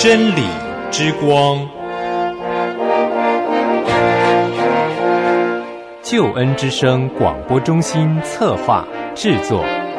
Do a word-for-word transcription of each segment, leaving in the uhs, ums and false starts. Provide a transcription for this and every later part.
真理之光， 救恩之声广播中心策划制作。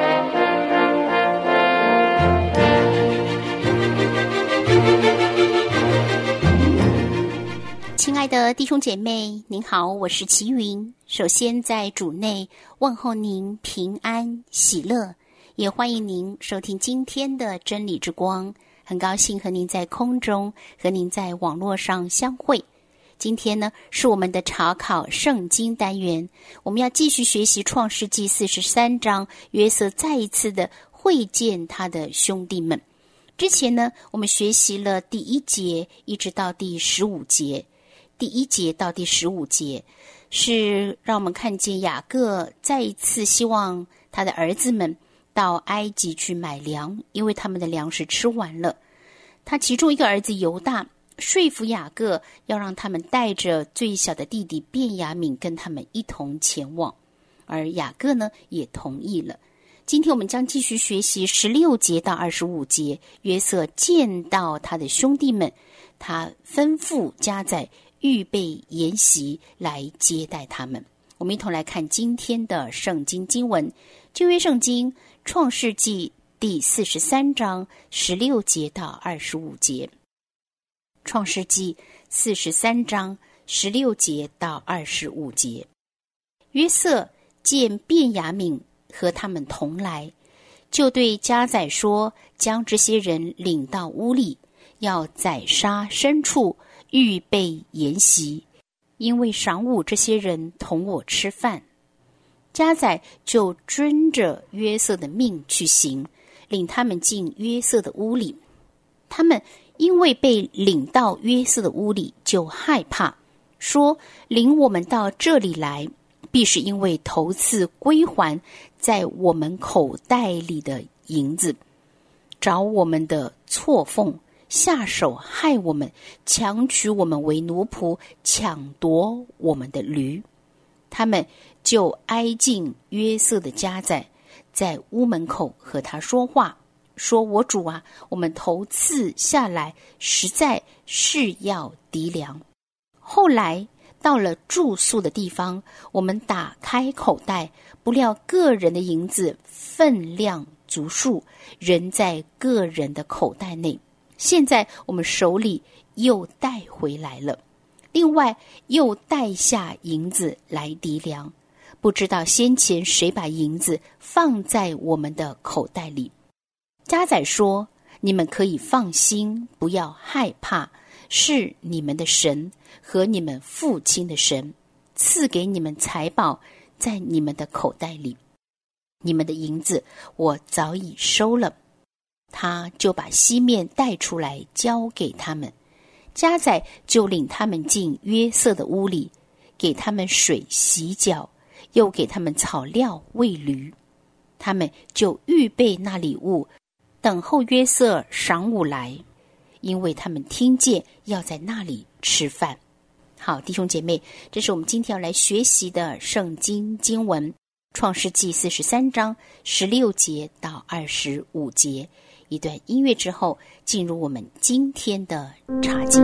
亲爱的弟兄姐妹，您好，我是齐云。首先在主内问候您平安喜乐，也欢迎您收听今天的真理之光。很高兴和您在空中，和您在网络上相会。今天呢，是我们的查考圣经单元，我们要继续学习创世纪四十三章，约瑟再一次的会见他的兄弟们。之前呢，我们学习了第一节一直到第十五节，第一节到第十五节是让我们看见雅各再一次希望他的儿子们到埃及去买粮，因为他们的粮食吃完了。他其中一个儿子犹大说服雅各要让他们带着最小的弟弟便雅悯跟他们一同前往，而雅各呢也同意了。今天我们将继续学习十六节到二十五节，约瑟见到他的兄弟们，他吩咐家宰预备筵席来接待他们。我们一同来看今天的圣经经文，旧约圣经创世纪第四十三章十六节到二十五节。创世纪四十三章十六节到二十五节。约瑟见便雅悯和他们同来，就对家宰说，将这些人领到屋里，要宰杀牲畜，预备筵席，因为晌午这些人同我吃饭。家宰就遵着约瑟的命去行，领他们进约瑟的屋里。他们因为被领到约瑟的屋里，就害怕，说领我们到这里来，必是因为头次归还在我们口袋里的银子，找我们的错缝，下手害我们，强取我们为奴仆，抢夺我们的驴。他们就挨近约瑟的家宰，在屋门口和他说话，说我主啊，我们头次下来实在是要籴粮。后来到了住宿的地方，我们打开口袋，不料个人的银子分量足数，仍在个人的口袋内。现在我们手里又带回来了，另外又带下银子来籴粮，不知道先前谁把银子放在我们的口袋里。家宰说，你们可以放心，不要害怕，是你们的神和你们父亲的神赐给你们财宝在你们的口袋里，你们的银子我早已收了。他就把西面带出来交给他们，家宰就领他们进约瑟的屋里，给他们水洗脚，又给他们草料喂驴。他们就预备那礼物，等候约瑟晌午来，因为他们听见要在那里吃饭。好，弟兄姐妹，这是我们今天要来学习的圣经经文，创世纪四十三章十六节到二十五节。一段音乐之后，进入我们今天的查经。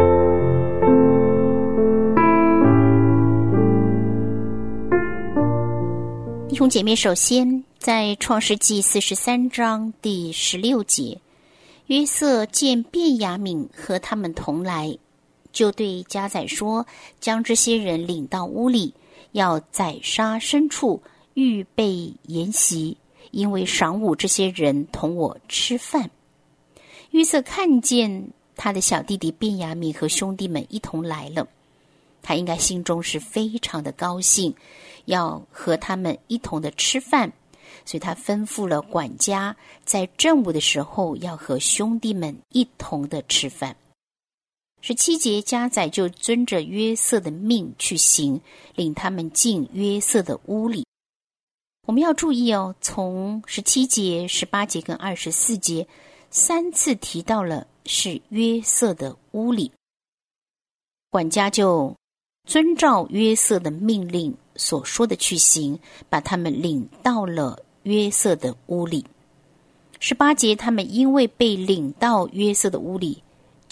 弟兄姐妹，首先在创世纪四十三章第十六节，约瑟见便雅悯和他们同来，就对家宰说，将这些人领到屋里，要宰杀牲畜，预备筵席，因为晌午这些人同我吃饭。约瑟看见他的小弟弟便雅悯和兄弟们一同来了，他应该心中是非常的高兴，要和他们一同的吃饭，所以他吩咐了管家，在正午的时候要和兄弟们一同的吃饭。十七节，家宰就遵着约瑟的命去行，领他们进约瑟的屋里。我们要注意哦，从十七节、十八节跟二十四节三次提到了是约瑟的屋里。管家就遵照约瑟的命令所说的去行，把他们领到了约瑟的屋里。十八节，他们因为被领到约瑟的屋里，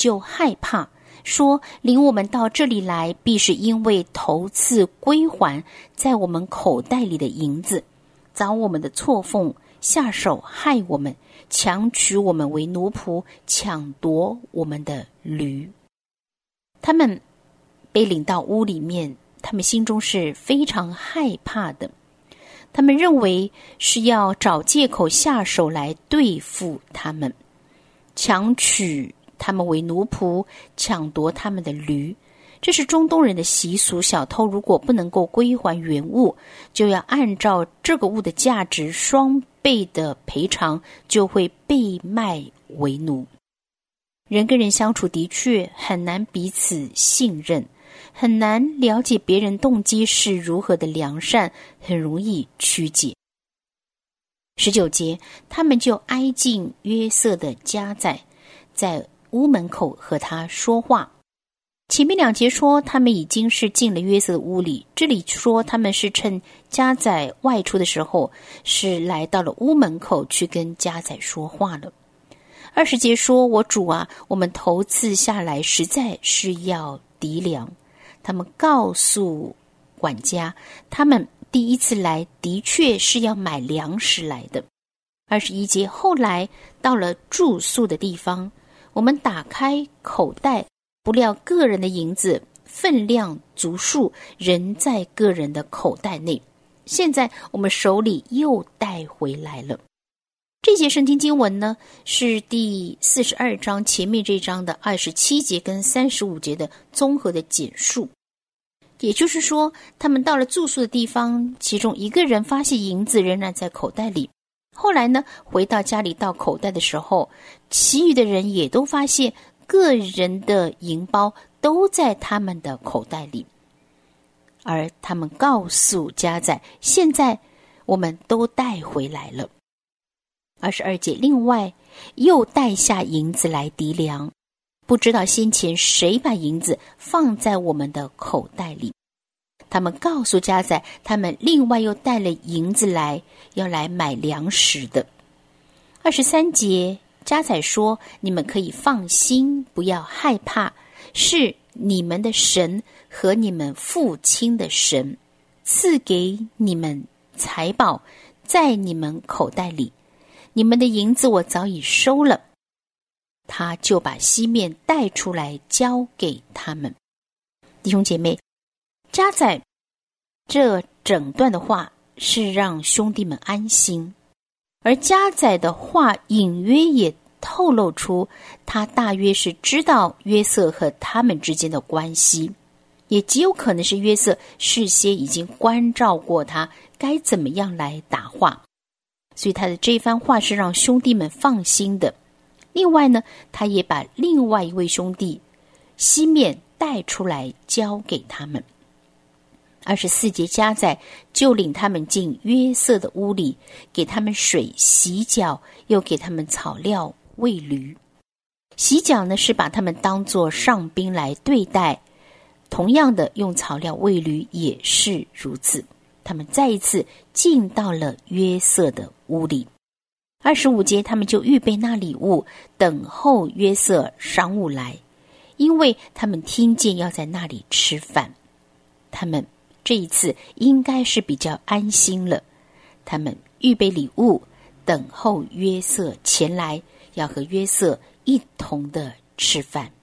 就害怕，说领我们到这里来，必是因为头次归还在我们口袋里的银子，找我们的错缝，下手害我们，强取我们为奴仆，抢夺我们的驴。他们被领到屋里面，他们心中是非常害怕的，他们认为是要找借口下手来对付他们，强取他们为奴仆，抢夺他们的驴。这是中东人的习俗，小偷如果不能够归还原物，就要按照这个物的价值双倍的赔偿，就会被卖为奴。人跟人相处的确很难彼此信任，很难了解别人动机是如何的良善，很容易曲解。十九节，他们就挨近约瑟的家宰，在屋门口和他说话。前面两节说他们已经是进了约瑟的屋里，这里说他们是趁家宰外出的时候，是来到了屋门口去跟家宰说话了。二十节说，我主啊，我们头次下来实在是要籴粮。他们告诉管家，他们第一次来的确是要买粮食来的。二十一节，后来到了住宿的地方，我们打开口袋，不料个人的银子分量足数，仍在个人的口袋内。现在我们手里又带回来了。这节圣经经文呢，是第四十二章前面这章的二十七节跟三十五节的综合的简述。也就是说，他们到了住宿的地方，其中一个人发现银子仍然在口袋里，后来呢，回到家里到口袋的时候，其余的人也都发现个人的银包都在他们的口袋里，而他们告诉家宰，现在我们都带回来了。二十二节，另外又带下银子来籴粮，不知道先前谁把银子放在我们的口袋里。他们告诉家宰，他们另外又带了银子来，要来买粮食的。二十三节，家宰说，你们可以放心，不要害怕，是你们的神和你们父亲的神赐给你们财宝在你们口袋里，你们的银子我早已收了。他就把西面带出来交给他们。弟兄姐妹，家宰这整段的话是让兄弟们安心，而家宰的话隐约也透露出他大约是知道约瑟和他们之间的关系，也极有可能是约瑟事先已经关照过他该怎么样来答话，所以他的这番话是让兄弟们放心的。另外呢，他也把另外一位兄弟西面带出来交给他们。二十四节，家宰就领他们进约瑟的屋里，给他们水洗脚，又给他们草料喂驴。洗脚呢，是把他们当作上宾来对待，同样的用草料喂驴也是如此。他们再一次进到了约瑟的屋里。二十五节，他们就预备那礼物，等候约瑟晌午来，因为他们听见要在那里吃饭。他们这一次应该是比较安心了，他们预备礼物，等候约瑟前来，要和约瑟一同的吃饭。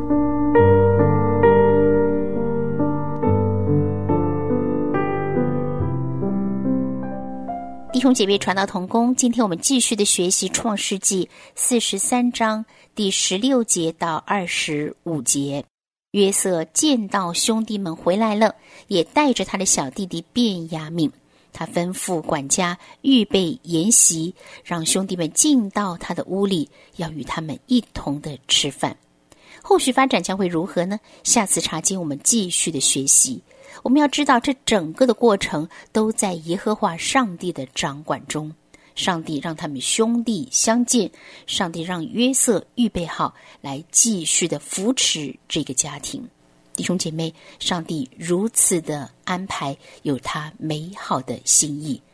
弟兄姐妹，传道同工，今天我们继续的学习创世纪四十三章第十六节到二十五节。约瑟见到兄弟们回来了，也带着他的小弟弟便雅悯，他吩咐管家预备筵席，让兄弟们进到他的屋里，要与他们一同的吃饭。后续发展将会如何呢？下次查经我们继续的学习。我们要知道，这整个的过程都在耶和华上帝的掌管中。上帝让他们兄弟相见，上帝让约瑟预备好来继续的扶持这个家庭。弟兄姐妹，上帝如此的安排，有他美好的心意。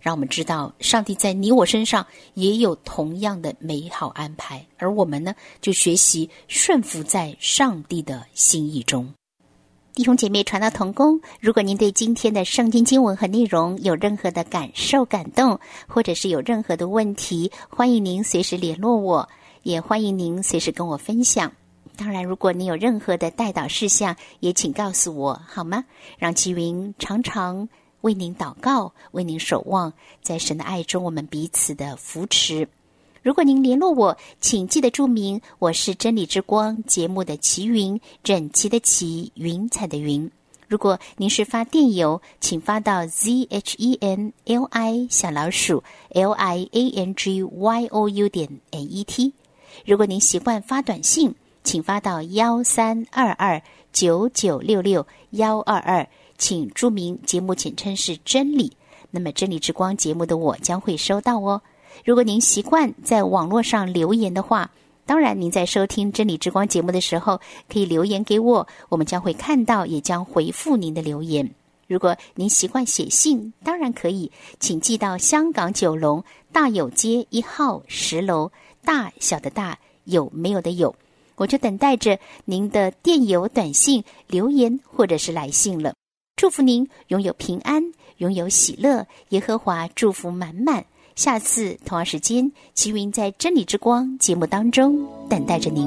让我们知道上帝在你我身上也有同样的美好安排，而我们呢，就学习顺服在上帝的心意中。弟兄姐妹，传道同工，如果您对今天的圣经经文和内容有任何的感受感动，或者是有任何的问题，欢迎您随时联络我，也欢迎您随时跟我分享。当然，如果你有任何的代祷事项，也请告诉我好吗？让齐云常常为您祷告，为您守望，在神的爱中我们彼此的扶持。如果您联络我，请记得注明我是真理之光节目的齐云，整齐的齐，云彩的云。如果您是发电邮，请发到 z h e n l i 小老鼠 l i a n g y o u 点 n e t。如果您习惯发短信，请发到幺三二二九九六六幺二二，请注明节目简称是真理，那么真理之光节目的我将会收到哦。如果您习惯在网络上留言的话，当然您在收听真理之光节目的时候可以留言给我，我们将会看到，也将回复您的留言。如果您习惯写信，当然可以，请寄到香港九龙大有街一号十楼，大小的大，有没有的有，我就等待着您的电邮、短信、留言或者是来信了。祝福您拥有平安，拥有喜乐，耶和华祝福满满。下次同样时间，齐云在真理之光节目当中等待着您。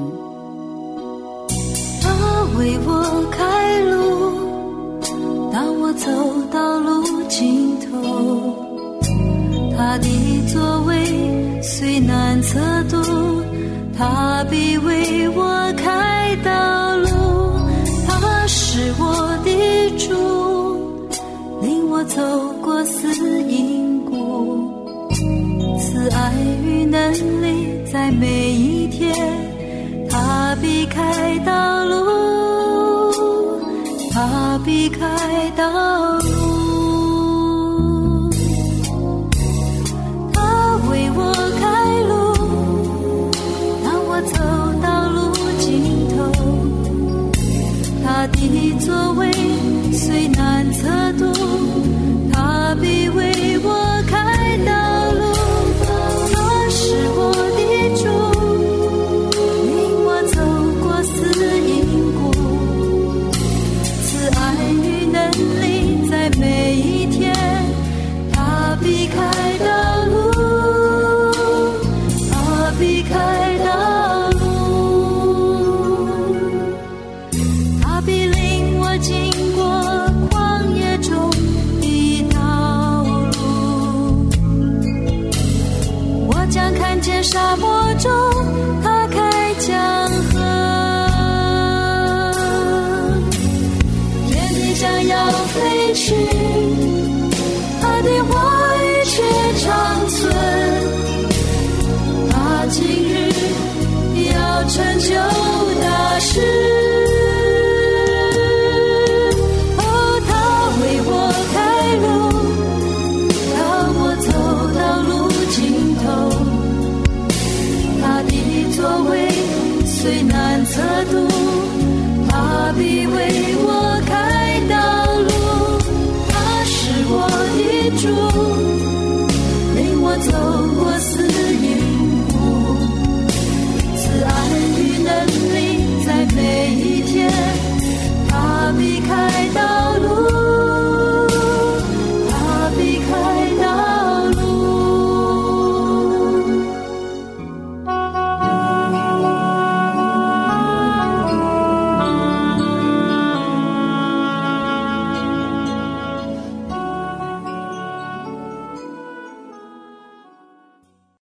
他为我开路，当我走到路尽头，他的作为虽难测度，他必为我开道路。他是我的主，领我走过死荫谷，慈爱与能力在每一天，他必开道路，他必开道路。他为我开路，当我走到路尽头，他的作为虽难测度，他必为我开道路。他是我的主，领我走过死荫谷，慈爱与能力在每一天，他必开道路，他必开道路。他必领我经过旷野中的道路，我将看见沙漠中他开江河，天地将要废去，他的话语却长存，他今日要成就大事。